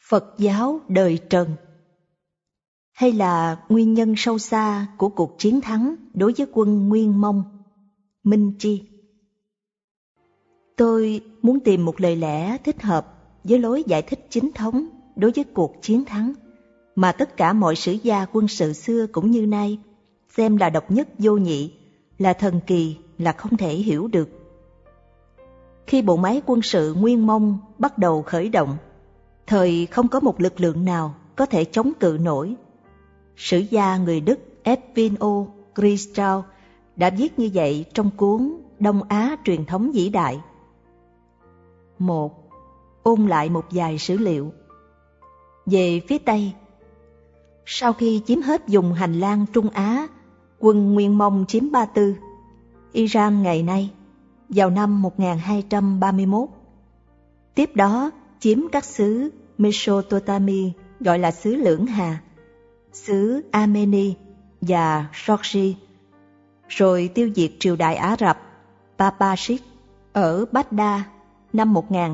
Phật giáo đời Trần, hay là nguyên nhân sâu xa của cuộc chiến thắng đối với quân Nguyên Mông? Minh Chi. Tôi muốn tìm một lời lẽ thích hợp với lối giải thích chính thống đối với cuộc chiến thắng mà tất cả mọi sử gia quân sự xưa cũng như nay xem là độc nhất vô nhị, là thần kỳ, là không thể hiểu được. Khi bộ máy quân sự Nguyên Mông bắt đầu khởi động, thời không có một lực lượng nào có thể chống cự nổi. Sử gia người Đức Edwin Christau đã viết như vậy trong cuốn Đông Á truyền thống vĩ đại. 1. Ôn lại một vài sử liệu. Về phía Tây, sau khi chiếm hết vùng hành lang Trung Á, quân Nguyên Mông chiếm Ba Tư, Iran ngày nay, vào năm 1231. Tiếp đó chiếm các xứ Mesopotamia gọi là xứ Lưỡng Hà, xứ Armeni và Georgia, rồi tiêu diệt triều đại Ả Rập Papashid ở Baghdad năm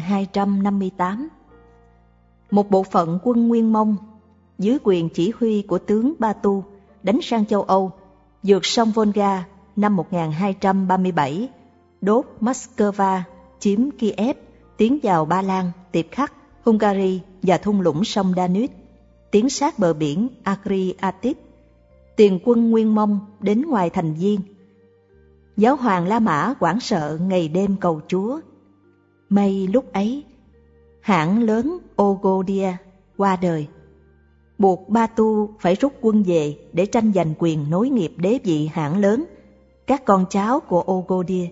1258. Một bộ phận quân Nguyên Mông dưới quyền chỉ huy của tướng Batu đánh sang châu Âu, vượt sông Volga năm 1237, đốt Moscow, chiếm Kiev, tiến vào Ba Lan, Tiệp Khắc, Hungary và thung lũng sông Danube, tiến sát bờ biển Adriatic. Tiền quân Nguyên Mông đến ngoài thành Viên. Giáo hoàng La Mã hoảng sợ ngày đêm cầu Chúa. May lúc ấy, hãng lớn Ogodia qua đời, buộc Batu phải rút quân về để tranh giành quyền nối nghiệp đế vị hãng lớn, các con cháu của Ogodia.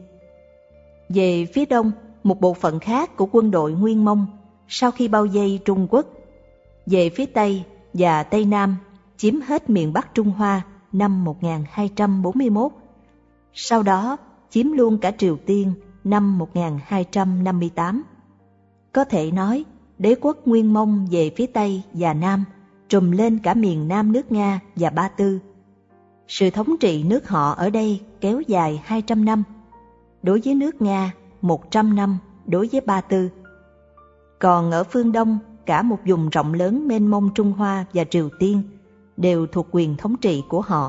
Về phía đông, một bộ phận khác của quân đội Nguyên Mông sau khi bao vây Trung Quốc, về phía Tây và Tây Nam chiếm hết miền Bắc Trung Hoa năm 1241, sau đó chiếm luôn cả Triều Tiên năm 1258. Có thể nói, đế quốc Nguyên Mông về phía Tây và Nam trùm lên cả miền Nam nước Nga và Ba Tư. Sự thống trị nước họ ở đây kéo dài 200 năm, đối với nước Nga 100 năm đối với Ba Tư. Còn ở phương Đông, cả một vùng rộng lớn mênh mông Trung Hoa và Triều Tiên đều thuộc quyền thống trị của họ.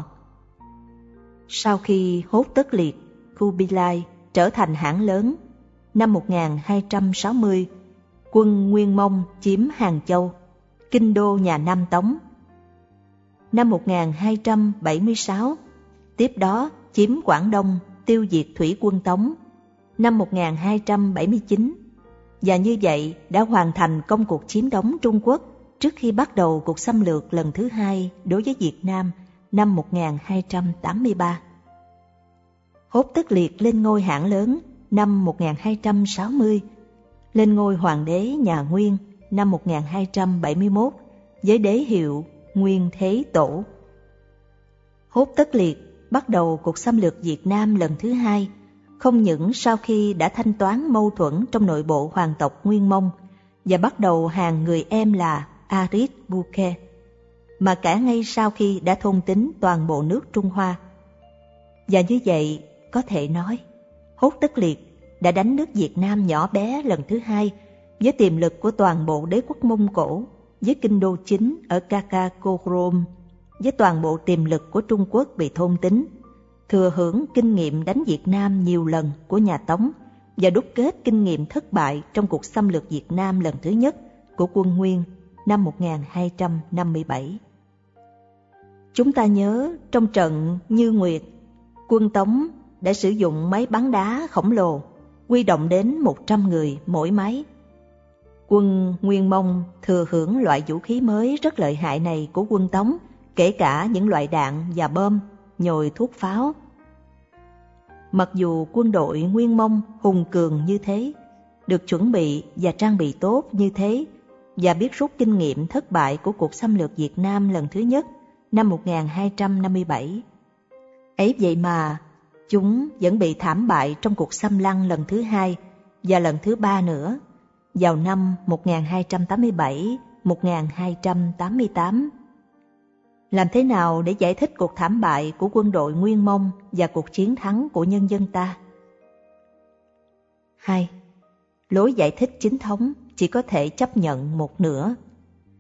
Sau khi Hốt Tất Liệt, Kubilai trở thành hãng lớn, năm 1260, quân Nguyên Mông chiếm Hàng Châu, kinh đô nhà Nam Tống. Năm 1276, tiếp đó chiếm Quảng Đông, tiêu diệt thủy quân Tống. Năm 1279, và như vậy đã hoàn thành công cuộc chiếm đóng Trung Quốc trước khi bắt đầu cuộc xâm lược lần thứ hai đối với Việt Nam năm 1283. Hốt Tất Liệt lên ngôi hãng lớn năm 1260, lên ngôi hoàng đế nhà Nguyên năm 1271 với đế hiệu Nguyên Thế Tổ. Hốt Tất Liệt bắt đầu cuộc xâm lược Việt Nam lần thứ hai, không những sau khi đã thanh toán mâu thuẫn trong nội bộ hoàng tộc Nguyên Mông và bắt đầu hàng người em là Arit Buke, mà cả ngay sau khi đã thôn tính toàn bộ nước Trung Hoa. Và như vậy, có thể nói, Hốt Tất Liệt đã đánh nước Việt Nam nhỏ bé lần thứ hai với tiềm lực của toàn bộ đế quốc Mông Cổ, với kinh đô chính ở Karakorum, với toàn bộ tiềm lực của Trung Quốc bị thôn tính, thừa hưởng kinh nghiệm đánh Việt Nam nhiều lần của nhà Tống và đúc kết kinh nghiệm thất bại trong cuộc xâm lược Việt Nam lần thứ nhất của quân Nguyên năm 1257. Chúng ta nhớ trong trận Như Nguyệt, quân Tống đã sử dụng máy bắn đá khổng lồ, huy động đến 100 người mỗi máy. Quân Nguyên Mông thừa hưởng loại vũ khí mới rất lợi hại này của quân Tống, kể cả những loại đạn và bom, nhồi thuốc pháo. Mặc dù quân đội Nguyên Mông hùng cường như thế, được chuẩn bị và trang bị tốt như thế, và biết rút kinh nghiệm thất bại của cuộc xâm lược Việt Nam lần thứ nhất năm 1257. Ấy vậy mà, chúng vẫn bị thảm bại trong cuộc xâm lăng lần thứ hai và lần thứ ba nữa, vào năm 1287-1288. Làm thế nào để giải thích cuộc thảm bại của quân đội Nguyên Mông và cuộc chiến thắng của nhân dân ta? 2. Lối giải thích chính thống chỉ có thể chấp nhận một nửa.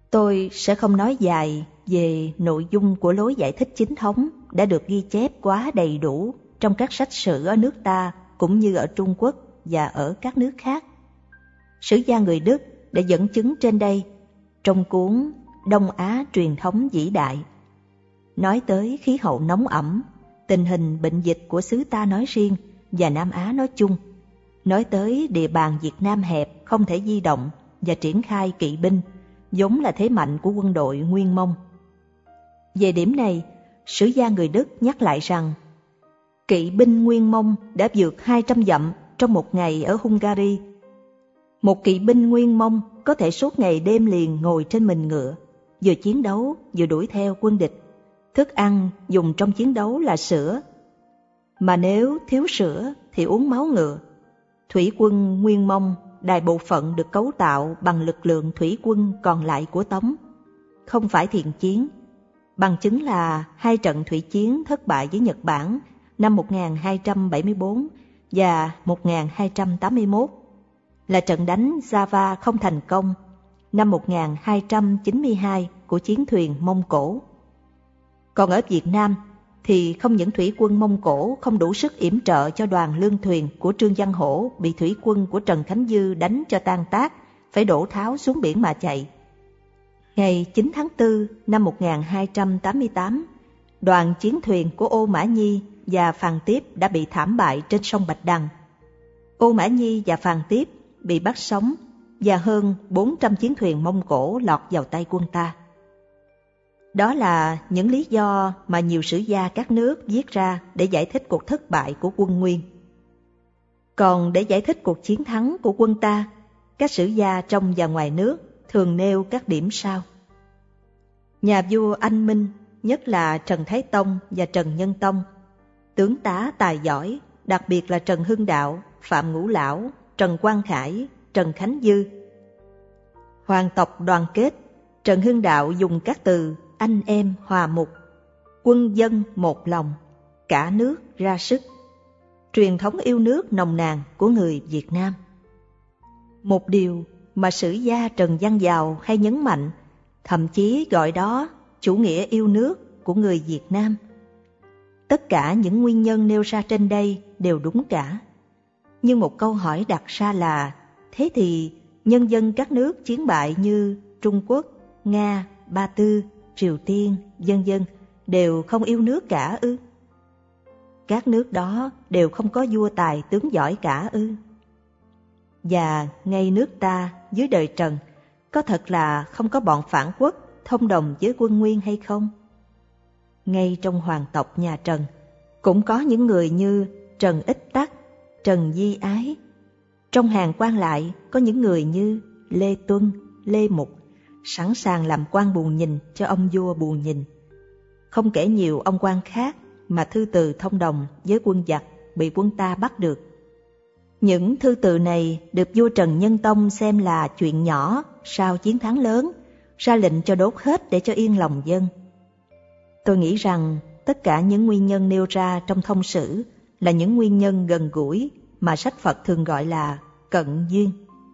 Tôi sẽ không nói dài về nội dung của lối giải thích chính thống đã được ghi chép quá đầy đủ trong các sách sử ở nước ta cũng như ở Trung Quốc và ở các nước khác. Sử gia người Đức đã dẫn chứng trên đây trong cuốn Đông Á truyền thống vĩ đại, nói tới khí hậu nóng ẩm, tình hình bệnh dịch của xứ ta nói riêng và Nam Á nói chung, nói tới địa bàn Việt Nam hẹp không thể di động và triển khai kỵ binh, vốn là thế mạnh của quân đội Nguyên Mông. Về điểm này, sử gia người Đức nhắc lại rằng kỵ binh Nguyên Mông đã vượt 200 dặm trong một ngày ở Hungary. Một kỵ binh Nguyên Mông có thể suốt ngày đêm liền ngồi trên mình ngựa, vừa chiến đấu vừa đuổi theo quân địch. Thức ăn dùng trong chiến đấu là sữa, mà nếu thiếu sữa thì uống máu ngựa. Thủy quân Nguyên Mông đại bộ phận được cấu tạo bằng lực lượng thủy quân còn lại của Tống, không phải thiện chiến. Bằng chứng là 2 trận thủy chiến thất bại với Nhật Bản năm 1274 và 1281, là trận đánh Java không thành công năm 1292 của chiến thuyền Mông Cổ. Còn ở Việt Nam thì không những thủy quân Mông Cổ không đủ sức yểm trợ cho đoàn lương thuyền của Trương Văn Hổ bị thủy quân của Trần Khánh Dư đánh cho tan tác, phải đổ tháo xuống biển mà chạy. Ngày 9 tháng 4 năm 1288, đoàn chiến thuyền của Ô Mã Nhi và Phàn Tiếp đã bị thảm bại trên sông Bạch Đằng. Ô Mã Nhi và Phàn Tiếp bị bắt sống và hơn 400 chiến thuyền Mông Cổ lọt vào tay quân ta. Đó là những lý do mà nhiều sử gia các nước viết ra để giải thích cuộc thất bại của quân Nguyên. Còn để giải thích cuộc chiến thắng của quân ta, các sử gia trong và ngoài nước thường nêu các điểm sau. Nhà vua Anh Minh, nhất là Trần Thái Tông và Trần Nhân Tông, tướng tá tài giỏi, đặc biệt là Trần Hưng Đạo, Phạm Ngũ Lão, Trần Quang Khải, Trần Khánh Dư. Hoàng tộc đoàn kết, Trần Hưng Đạo dùng các từ anh em hòa mục, quân dân một lòng, cả nước ra sức, truyền thống yêu nước nồng nàn của người Việt Nam. Một điều mà sử gia Trần Văn Dào hay nhấn mạnh, thậm chí gọi đó chủ nghĩa yêu nước của người Việt Nam. Tất cả những nguyên nhân nêu ra trên đây đều đúng cả. Nhưng một câu hỏi đặt ra là, thế thì nhân dân các nước chiến bại như Trung Quốc, Nga, Ba Tư, Triều Tiên, vân vân đều không yêu nước cả ư? Các nước đó đều không có vua tài tướng giỏi cả ư? Và ngay nước ta dưới đời Trần có thật là không có bọn phản quốc thông đồng với quân Nguyên hay không? Ngay trong hoàng tộc nhà Trần cũng có những người như Trần Ích Tắc, Trần Di Ái. Trong hàng quan lại có những người như Lê Tuân, Lê Mục, sẵn sàng làm quan bù nhìn cho ông vua bù nhìn. Không kể nhiều ông quan khác mà thư từ thông đồng với quân giặc bị quân ta bắt được. Những thư từ này được vua Trần Nhân Tông xem là chuyện nhỏ sau chiến thắng lớn, ra lệnh cho đốt hết để cho yên lòng dân. Tôi nghĩ rằng tất cả những nguyên nhân nêu ra trong thông sử là những nguyên nhân gần gũi mà sách Phật thường gọi là cận duyên.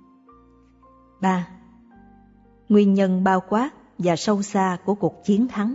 3. Nguyên nhân bao quát và sâu xa của cuộc chiến thắng.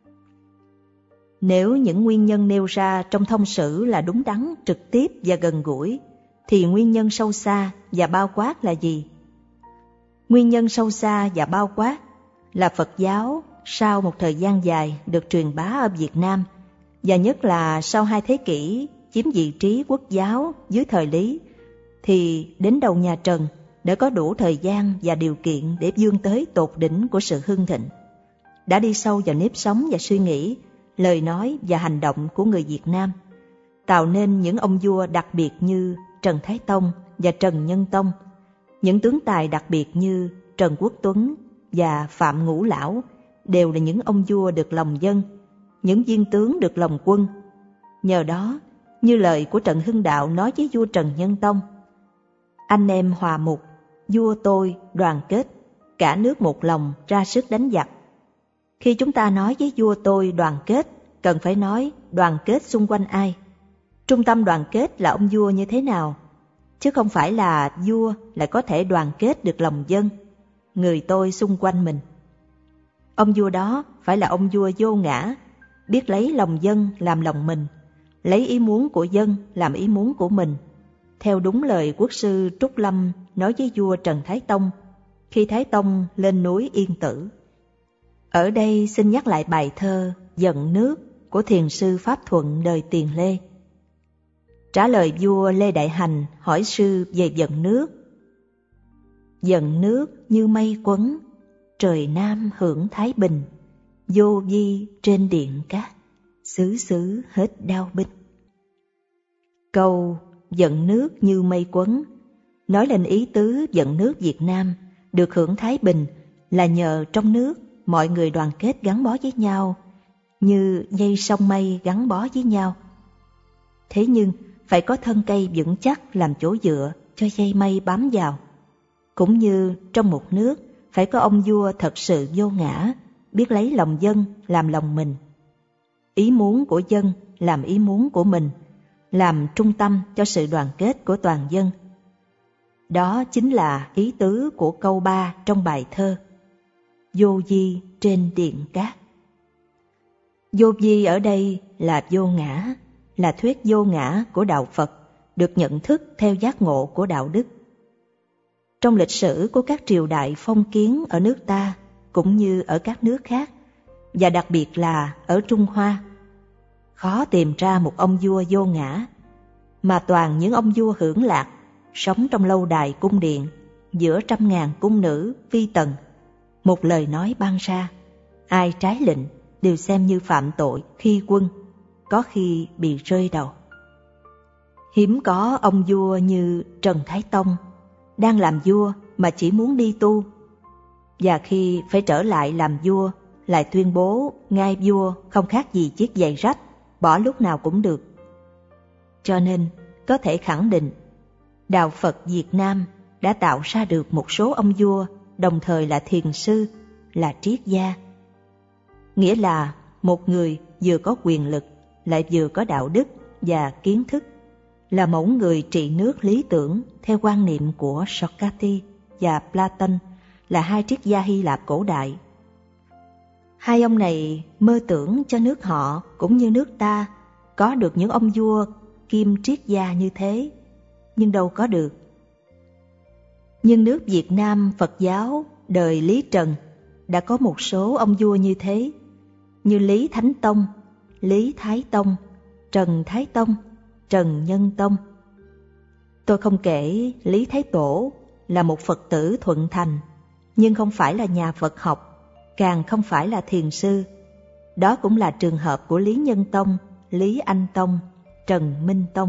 Nếu những nguyên nhân nêu ra trong thông sử là đúng đắn, trực tiếp và gần gũi, thì nguyên nhân sâu xa và bao quát là gì? Nguyên nhân sâu xa và bao quát là Phật giáo sau một thời gian dài được truyền bá ở Việt Nam, và nhất là sau 2 thế kỷ chiếm vị trí quốc giáo dưới thời Lý, thì đến đầu nhà Trần đã có đủ thời gian và điều kiện để vươn tới tột đỉnh của sự hưng thịnh, đã đi sâu vào nếp sống và suy nghĩ, lời nói và hành động của người Việt Nam, tạo nên những ông vua đặc biệt như Trần Thái Tông và Trần Nhân Tông, những tướng tài đặc biệt như Trần Quốc Tuấn và Phạm Ngũ Lão đều là những ông vua được lòng dân, những viên tướng được lòng quân. Nhờ đó, như lời của Trần Hưng Đạo nói với vua Trần Nhân Tông, anh em hòa mục, vua tôi đoàn kết, cả nước một lòng ra sức đánh giặc. Khi chúng ta nói với vua tôi đoàn kết, cần phải nói đoàn kết xung quanh ai? Trung tâm đoàn kết là ông vua như thế nào? Chứ không phải là vua lại có thể đoàn kết được lòng dân, người tôi xung quanh mình. Ông vua đó phải là ông vua vô ngã, biết lấy lòng dân làm lòng mình, lấy ý muốn của dân làm ý muốn của mình, theo đúng lời quốc sư Trúc Lâm nói với vua Trần Thái Tông khi Thái Tông lên núi Yên Tử. Ở đây xin nhắc lại bài thơ Giận Nước của thiền sư Pháp Thuận đời Tiền Lê. Trả lời vua Lê Đại Hành hỏi sư về giận nước. Giận nước như mây quấn, trời Nam hưởng thái bình, vô vi trên điện cát, xứ xứ hết đao binh. Câu giận nước như mây quấn nói lên ý tứ giận nước Việt Nam được hưởng thái bình là nhờ trong nước mọi người đoàn kết gắn bó với nhau như dây sông mây gắn bó với nhau. Thế nhưng phải có thân cây vững chắc làm chỗ dựa cho dây mây bám vào. Cũng như trong một nước phải có ông vua thật sự vô ngã, biết lấy lòng dân làm lòng mình, ý muốn của dân làm ý muốn của mình, làm trung tâm cho sự đoàn kết của toàn dân. Đó chính là ý tứ của câu 3 trong bài thơ Vô vi trên điện cát. Vô vi ở đây là vô ngã, là thuyết vô ngã của đạo Phật, được nhận thức theo giác ngộ của đạo đức. Trong lịch sử của các triều đại phong kiến ở nước ta cũng như ở các nước khác, và đặc biệt là ở Trung Hoa, khó tìm ra một ông vua vô ngã, mà toàn những ông vua hưởng lạc, sống trong lâu đài cung điện, giữa trăm ngàn cung nữ, phi tần. Một lời nói ban ra, ai trái lệnh đều xem như phạm tội khi quân, có khi bị rơi đầu. Hiếm có ông vua như Trần Thái Tông, đang làm vua mà chỉ muốn đi tu, và khi phải trở lại làm vua lại tuyên bố ngai vua không khác gì chiếc giày rách, bỏ lúc nào cũng được. Cho nên có thể khẳng định đạo Phật Việt Nam đã tạo ra được một số ông vua đồng thời là thiền sư, là triết gia. Nghĩa là một người vừa có quyền lực lại vừa có đạo đức và kiến thức, là mẫu người trị nước lý tưởng theo quan niệm của Socrates và Platon, là hai triết gia Hy Lạp cổ đại. Hai ông này mơ tưởng cho nước họ cũng như nước ta có được những ông vua kim triết gia như thế, nhưng đâu có được. Nhưng nước Việt Nam Phật giáo đời Lý Trần đã có một số ông vua như thế, như Lý Thánh Tông, Lý Thái Tông, Trần Thái Tông, Trần Nhân Tông. Tôi không kể Lý Thái Tổ là một Phật tử thuận thành, nhưng không phải là nhà Phật học, càng không phải là thiền sư. Đó cũng là trường hợp của Lý Nhân Tông, Lý Anh Tông, Trần Minh Tông.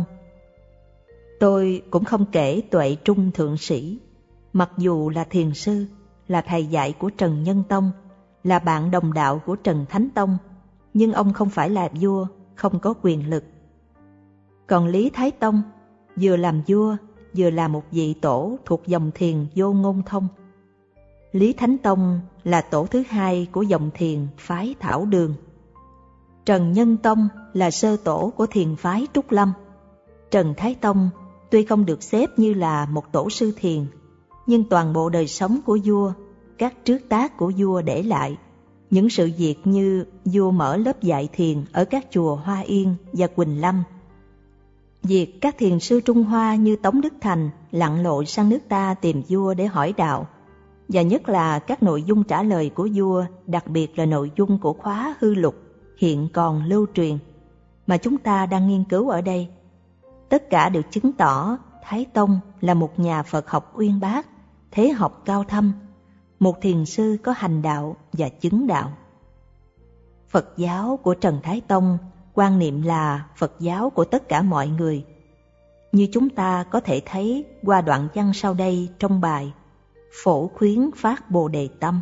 Tôi cũng không kể Tuệ Trung Thượng Sĩ, mặc dù là thiền sư, là thầy dạy của Trần Nhân Tông, là bạn đồng đạo của Trần Thánh Tông, nhưng ông không phải là vua, không có quyền lực. Còn Lý Thái Tông vừa làm vua, vừa là một vị tổ thuộc dòng thiền Vô Ngôn Thông. Lý Thánh Tông là tổ thứ hai của dòng thiền phái Thảo Đường. Trần Nhân Tông là sơ tổ của thiền phái Trúc Lâm. Trần Thái Tông tuy không được xếp như là một tổ sư thiền, nhưng toàn bộ đời sống của vua, các trước tác của vua để lại, những sự việc như vua mở lớp dạy thiền ở các chùa Hoa Yên và Quỳnh Lâm, việc các thiền sư Trung Hoa như Tống Đức Thành lặn lội sang nước ta tìm vua để hỏi đạo, và nhất là các nội dung trả lời của vua, đặc biệt là nội dung của khóa hư lục hiện còn lưu truyền mà chúng ta đang nghiên cứu ở đây, tất cả đều chứng tỏ Thái Tông là một nhà Phật học uyên bác, thế học cao thâm, một thiền sư có hành đạo và chứng đạo. Phật giáo của Trần Thái Tông quan niệm là Phật giáo của tất cả mọi người, như chúng ta có thể thấy qua đoạn văn sau đây trong bài Phổ khuyến phát Bồ Đề tâm.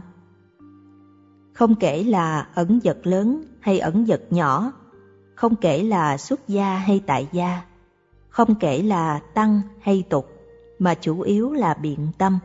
Không kể là ẩn dật lớn hay ẩn dật nhỏ, không kể là xuất gia hay tại gia, không kể là tăng hay tục, mà chủ yếu là biện tâm.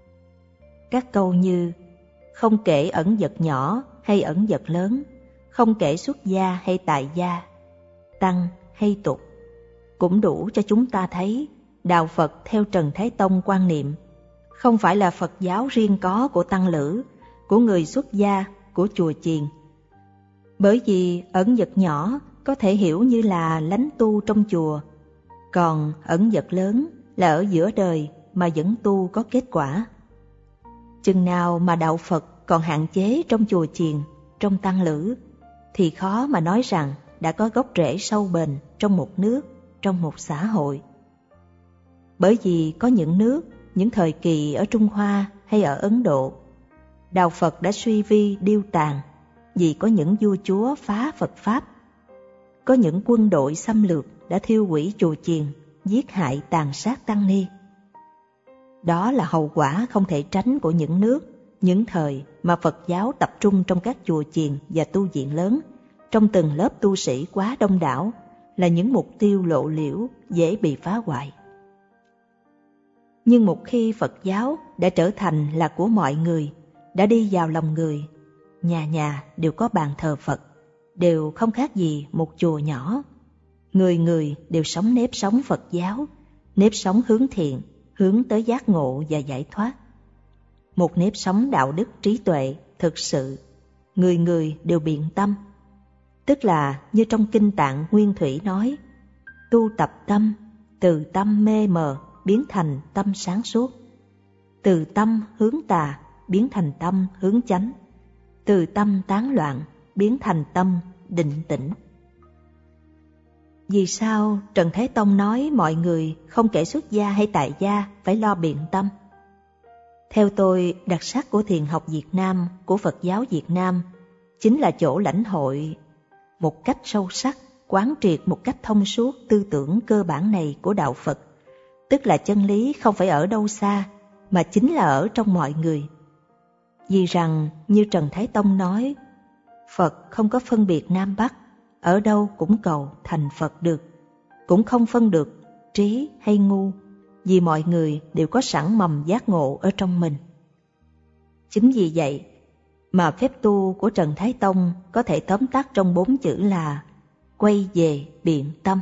Các câu như không kể ẩn dật nhỏ hay ẩn dật lớn, không kể xuất gia hay tại gia, tăng hay tục, cũng đủ cho chúng ta thấy đạo Phật theo Trần Thái Tông quan niệm không phải là Phật giáo riêng có của tăng lữ, của người xuất gia, của chùa chiền. Bởi vì ẩn dật nhỏ có thể hiểu như là lánh tu trong chùa, còn ẩn dật lớn là ở giữa đời mà vẫn tu có kết quả. Chừng nào mà đạo Phật còn hạn chế trong chùa chiền, trong tăng lữ, thì khó mà nói rằng đã có gốc rễ sâu bền trong một nước, trong một xã hội. Bởi vì có những nước, những thời kỳ ở Trung Hoa hay ở Ấn Độ, đạo Phật đã suy vi điêu tàn vì có những vua chúa phá Phật Pháp. Có những quân đội xâm lược đã thiêu hủy chùa chiền, giết hại tàn sát tăng ni. Đó là hậu quả không thể tránh của những nước, những thời mà Phật giáo tập trung trong các chùa chiền và tu viện lớn, trong từng lớp tu sĩ quá đông đảo, là những mục tiêu lộ liễu dễ bị phá hoại. Nhưng một khi Phật giáo đã trở thành là của mọi người, đã đi vào lòng người, nhà nhà đều có bàn thờ Phật, đều không khác gì một chùa nhỏ. Người người đều sống nếp sống Phật giáo, nếp sống hướng thiện, hướng tới giác ngộ và giải thoát. Một nếp sống đạo đức trí tuệ, thực sự, người người đều biện tâm. Tức là như trong Kinh Tạng Nguyên Thủy nói, tu tập tâm, từ tâm mê mờ biến thành tâm sáng suốt, từ tâm hướng tà biến thành tâm hướng chánh, từ tâm tán loạn biến thành tâm định tĩnh. Vì sao Trần Thái Tông nói mọi người không kể xuất gia hay tại gia phải lo biện tâm? Theo tôi, đặc sắc của thiền học Việt Nam, của Phật giáo Việt Nam, chính là chỗ lãnh hội một cách sâu sắc, quán triệt một cách thông suốt tư tưởng cơ bản này của đạo Phật. Tức là chân lý không phải ở đâu xa, mà chính là ở trong mọi người. Vì rằng, như Trần Thái Tông nói, Phật không có phân biệt Nam Bắc, ở đâu cũng cầu thành Phật được, cũng không phân được trí hay ngu, vì mọi người đều có sẵn mầm giác ngộ ở trong mình. Chính vì vậy mà phép tu của Trần Thái Tông có thể tóm tắt trong 4 chữ là quay về biện tâm.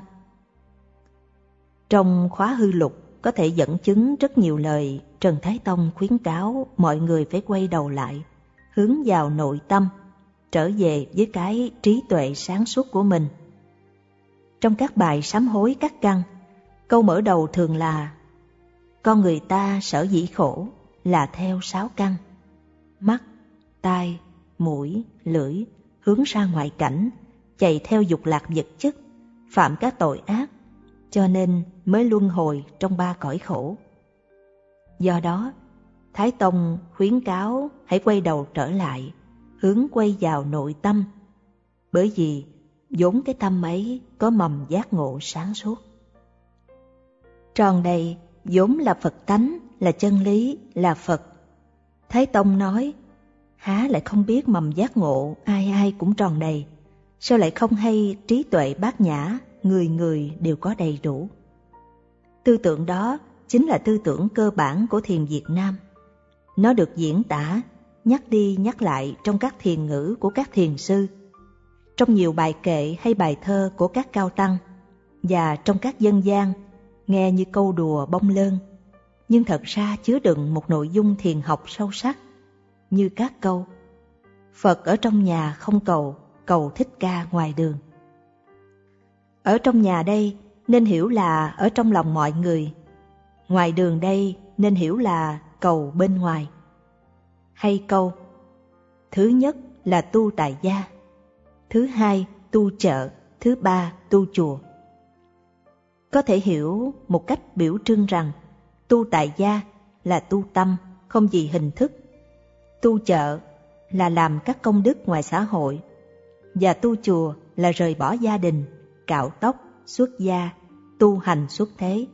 Trong khóa hư lục có thể dẫn chứng rất nhiều lời Trần Thái Tông khuyến cáo mọi người phải quay đầu lại, hướng vào nội tâm, trở về với cái trí tuệ sáng suốt của mình. Trong các bài sám hối các căn, câu mở đầu thường là: con người ta sở dĩ khổ là theo 6 căn: mắt, tai, mũi, lưỡi, hướng ra ngoại cảnh, chạy theo dục lạc vật chất, phạm các tội ác, cho nên mới luân hồi trong 3 cõi khổ. Do đó, Thái Tông khuyến cáo hãy quay đầu trở lại, hướng quay vào nội tâm, bởi vì vốn cái tâm ấy có mầm giác ngộ sáng suốt. Tròn đầy vốn là Phật tánh, là chân lý, là Phật. Thái Tông nói, há lại không biết mầm giác ngộ ai ai cũng tròn đầy, sao lại không hay trí tuệ bát nhã người người đều có đầy đủ. Tư tưởng đó chính là tư tưởng cơ bản của thiền Việt Nam. Nó được diễn tả, nhắc đi nhắc lại trong các thiền ngữ của các thiền sư, trong nhiều bài kệ hay bài thơ của các cao tăng, và trong các dân gian, nghe như câu đùa bông lơn, nhưng thật ra chứa đựng một nội dung thiền học sâu sắc, như các câu: Phật ở trong nhà không cầu, cầu Thích Ca ngoài đường. Ở trong nhà đây nên hiểu là ở trong lòng mọi người, ngoài đường đây nên hiểu là cầu bên ngoài. Hay câu: thứ nhất là tu tại gia, thứ hai tu chợ, thứ ba tu chùa. Có thể hiểu một cách biểu trưng rằng tu tại gia là tu tâm, không vì hình thức, tu chợ là làm các công đức ngoài xã hội, và tu chùa là rời bỏ gia đình, cạo tóc, xuất gia, tu hành xuất thế.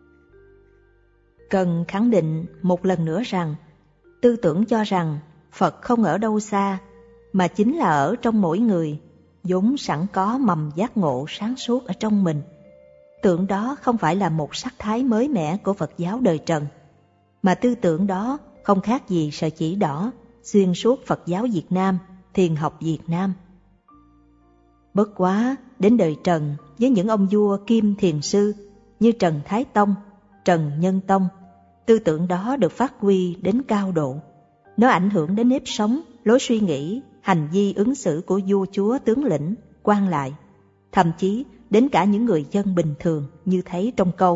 Cần khẳng định một lần nữa rằng tư tưởng cho rằng Phật không ở đâu xa, mà chính là ở trong mỗi người, vốn sẵn có mầm giác ngộ sáng suốt ở trong mình. Tưởng đó không phải là một sắc thái mới mẻ của Phật giáo đời Trần, mà tư tưởng đó không khác gì sợi chỉ đỏ xuyên suốt Phật giáo Việt Nam, thiền học Việt Nam. Bất quá đến đời Trần, với những ông vua kim thiền sư như Trần Thái Tông, Trần Nhân Tông, tư tưởng đó được phát huy đến cao độ. Nó ảnh hưởng đến nếp sống, lối suy nghĩ hành vi ứng xử của vua chúa tướng lĩnh, quan lại, thậm chí đến cả những người dân bình thường như thấy trong câu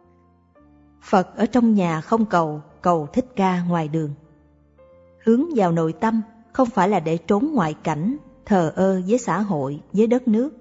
Phật ở trong nhà không cầu, cầu Thích Ca ngoài đường. Hướng vào nội tâm không phải là để trốn ngoại cảnh, thờ ơ với xã hội, với đất nước.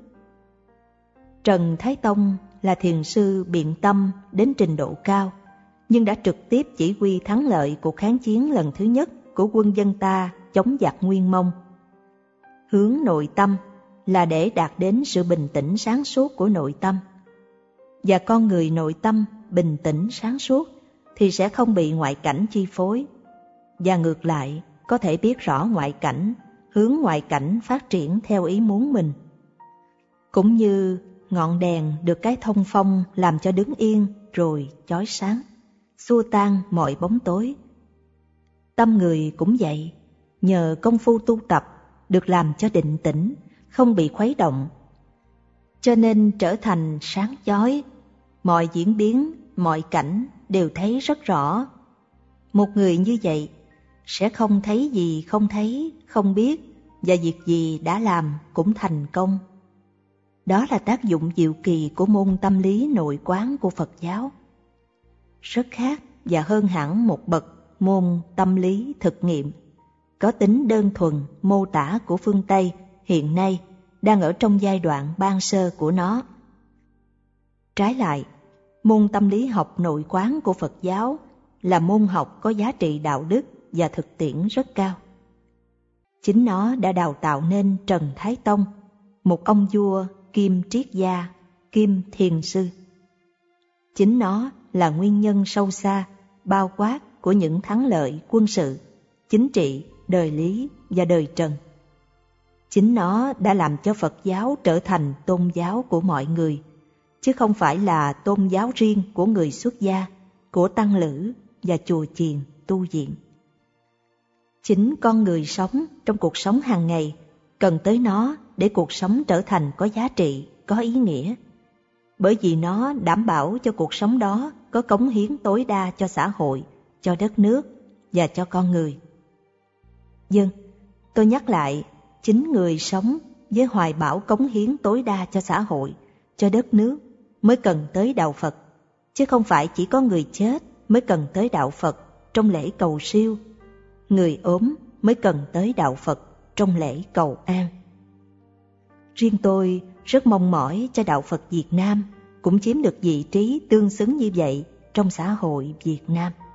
Trần Thái Tông là thiền sư biện tâm đến trình độ cao, nhưng đã trực tiếp chỉ huy thắng lợi cuộc kháng chiến lần thứ nhất của quân dân ta chống giặc Nguyên Mông. Hướng nội tâm là để đạt đến sự bình tĩnh sáng suốt của nội tâm. Và con người nội tâm bình tĩnh sáng suốt thì sẽ không bị ngoại cảnh chi phối. Và ngược lại, có thể biết rõ ngoại cảnh, hướng ngoại cảnh phát triển theo ý muốn mình. Cũng như ngọn đèn được cái thông phong làm cho đứng yên rồi chói sáng, xua tan mọi bóng tối. Tâm người cũng vậy, nhờ công phu tu tập được làm cho định tĩnh, không bị khuấy động, cho nên trở thành sáng chói, mọi diễn biến, mọi cảnh đều thấy rất rõ. Một người như vậy sẽ không thấy gì không thấy, không biết, và việc gì đã làm cũng thành công. Đó là tác dụng diệu kỳ của môn tâm lý nội quán của Phật giáo. Rất khác và hơn hẳn một bậc môn tâm lý thực nghiệm, có tính đơn thuần mô tả của phương Tây hiện nay đang ở trong giai đoạn ban sơ của nó. Trái lại, môn tâm lý học nội quán của Phật giáo là môn học có giá trị đạo đức và thực tiễn rất cao. Chính nó đã đào tạo nên Trần Thái Tông, một ông vua kim triết gia, kim thiền sư. Chính nó là nguyên nhân sâu xa, bao quát của những thắng lợi quân sự, chính trị, đời lý và đời Trần. Chính nó đã làm cho Phật giáo trở thành tôn giáo của mọi người, chứ không phải là tôn giáo riêng của người xuất gia, của tăng lữ và chùa chiền tu viện. Chính con người sống trong cuộc sống hàng ngày cần tới nó để cuộc sống trở thành có giá trị, có ý nghĩa. Bởi vì nó đảm bảo cho cuộc sống đó có cống hiến tối đa cho xã hội, cho đất nước và cho con người. Vâng, tôi nhắc lại, chính người sống với hoài bão cống hiến tối đa cho xã hội, cho đất nước mới cần tới đạo Phật, chứ không phải chỉ có người chết mới cần tới đạo Phật trong lễ cầu siêu, người ốm mới cần tới đạo Phật trong lễ cầu an. Riêng tôi rất mong mỏi cho đạo Phật Việt Nam cũng chiếm được vị trí tương xứng như vậy trong xã hội Việt Nam.